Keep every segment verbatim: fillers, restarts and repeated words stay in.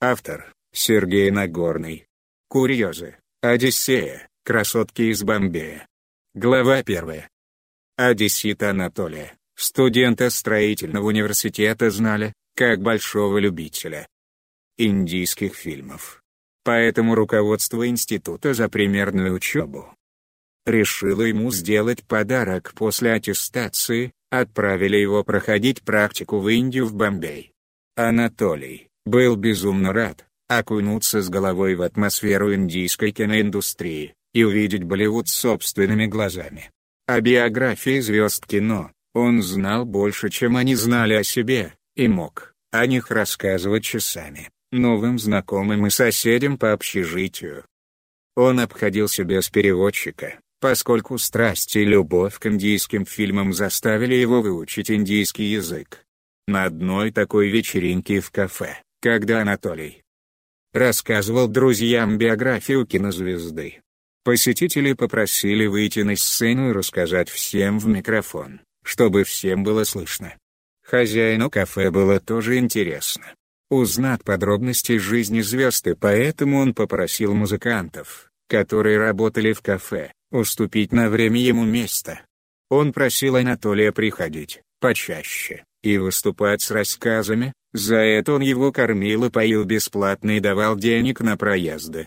Автор – Сергей Нагорный. Курьезы. Одиссея. Красотки из Бомбея. Глава первая. Одессита Анатолия, студента строительного университета, знали, как большого любителя индийских фильмов. Поэтому руководство института за примерную учебу решило ему сделать подарок после аттестации, отправили его проходить практику в Индию в Бомбей. Анатолий был безумно рад окунуться с головой в атмосферу индийской киноиндустрии и увидеть Болливуд собственными глазами. О биографии звезд кино он знал больше, чем они знали о себе, и мог о них рассказывать часами новым знакомым и соседям по общежитию. Он обходился без переводчика, поскольку страсть и любовь к индийским фильмам заставили его выучить индийский язык. На одной такой вечеринке в кафе, когда Анатолий рассказывал друзьям биографию кинозвезды, посетители попросили выйти на сцену и рассказать всем в микрофон, чтобы всем было слышно. Хозяину кафе было тоже интересно узнать подробности жизни звезд, и поэтому он попросил музыкантов, которые работали в кафе, уступить на время ему место. Он просил Анатолия приходить почаще и выступать с рассказами, за это он его кормил и поил бесплатно и давал денег на проезды.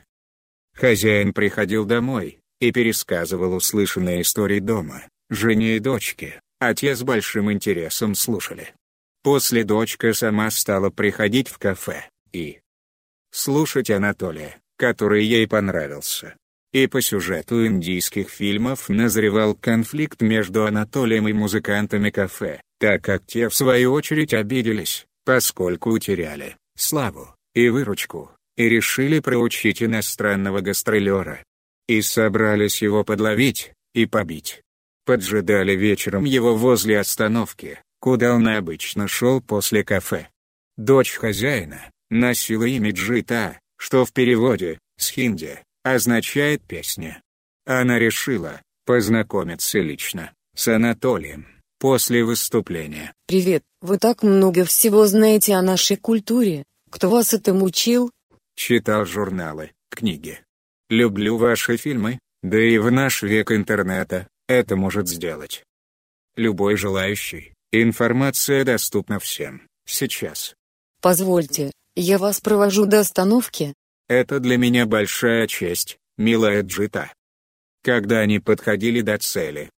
Хозяин приходил домой и пересказывал услышанные истории дома, жене и дочке, а те с большим интересом слушали. После дочка сама стала приходить в кафе и слушать Анатолия, который ей понравился. И по сюжету индийских фильмов назревал конфликт между Анатолием и музыкантами кафе, так как те в свою очередь обиделись, поскольку утеряли славу и выручку, и решили проучить иностранного гастролера. И собрались его подловить и побить. Поджидали вечером его возле остановки, куда он обычно шел после кафе. Дочь хозяина носила имя Джита, что в переводе с хинди означает «песня». Она решила познакомиться лично с Анатолием после выступления. «Привет, вы так много всего знаете о нашей культуре. Кто вас этому учил?» Читал журналы, книги. Люблю ваши фильмы, да и в наш век интернета это может сделать любой желающий. Информация доступна всем, сейчас. Позвольте, я вас провожу до остановки. Это для меня большая честь, милая Джита. Когда они подходили до цели,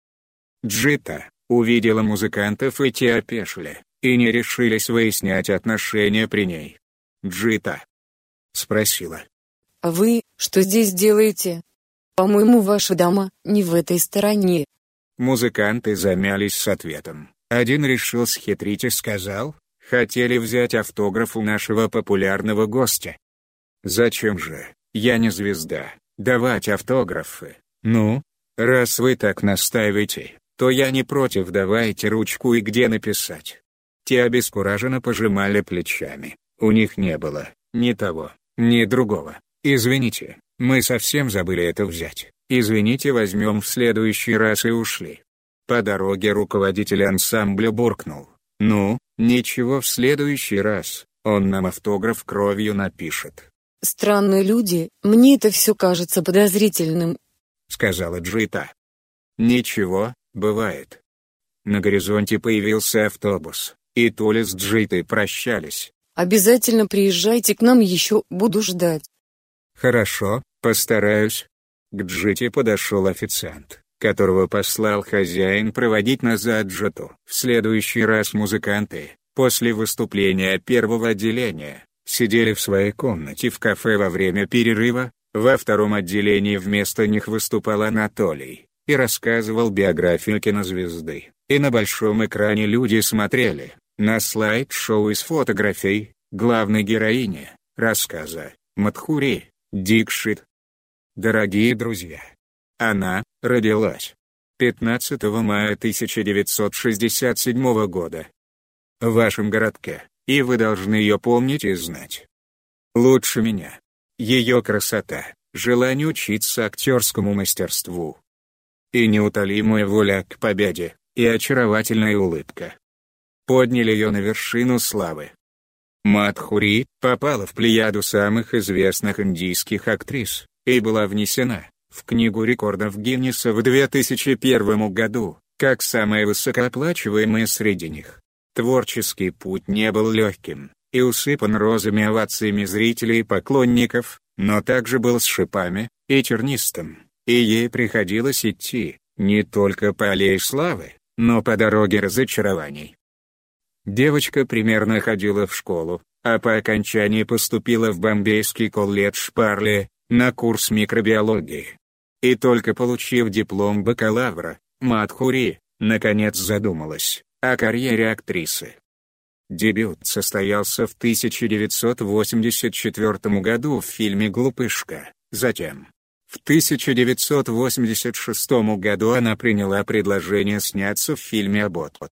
Джита увидела музыкантов, и те опешили, и не решились выяснять отношения при ней. Джита спросила: «А вы, что здесь делаете? По-моему, ваши дома не в этой стороне». Музыканты замялись с ответом. Один решил схитрить и сказал: «Хотели взять автограф у нашего популярного гостя». «Зачем же, я не звезда, давать автографы? Ну, раз вы так настаиваете, то я не против, давайте ручку и где написать». Те обескураженно пожимали плечами, у них не было ни того, ни другого. «Извините, мы совсем забыли это взять, извините, возьмем в следующий раз», и ушли. По дороге руководитель ансамбля буркнул: «Ну, ничего, в следующий раз он нам автограф кровью напишет». «Странные люди, мне это все кажется подозрительным», — сказала Джита. «Ничего, бывает». На горизонте появился автобус, и Толя с Джитой прощались. «Обязательно приезжайте к нам еще, буду ждать». «Хорошо, постараюсь». К Джите подошел официант, которого послал хозяин проводить назад Джиту. В следующий раз музыканты, после выступления первого отделения, сидели в своей комнате в кафе во время перерыва. Во втором отделении вместо них выступал Анатолий и рассказывал биографию кинозвезды. И на большом экране люди смотрели на слайд-шоу из фотографий главной героини рассказа Мадхури Дикшит. Дорогие друзья, она родилась пятнадцатого мая тысяча девятьсот шестьдесят седьмого года в вашем городке, и вы должны ее помнить и знать лучше меня. Ее красота, желание учиться актерскому мастерству и неутолимая воля к победе, и очаровательная улыбка подняли ее на вершину славы. Мадхури попала в плеяду самых известных индийских актрис и была внесена в Книгу рекордов Гиннесса в две тысячи первом году, как самая высокооплачиваемая среди них. Творческий путь не был легким и усыпан розами овациями зрителей и поклонников, но также был с шипами и тернистым, и ей приходилось идти не только по аллее славы, но по дороге разочарований. Девочка примерно ходила в школу, а по окончании поступила в Бомбейский колледж Парли на курс микробиологии. И только получив диплом бакалавра, Мадхури, наконец задумалась о карьере актрисы. Дебют состоялся в тысяча девятьсот восемьдесят четвёртом году в фильме «Глупышка», затем в тысяча девятьсот восемьдесят шестом году она приняла предложение сняться в фильме «Аббот».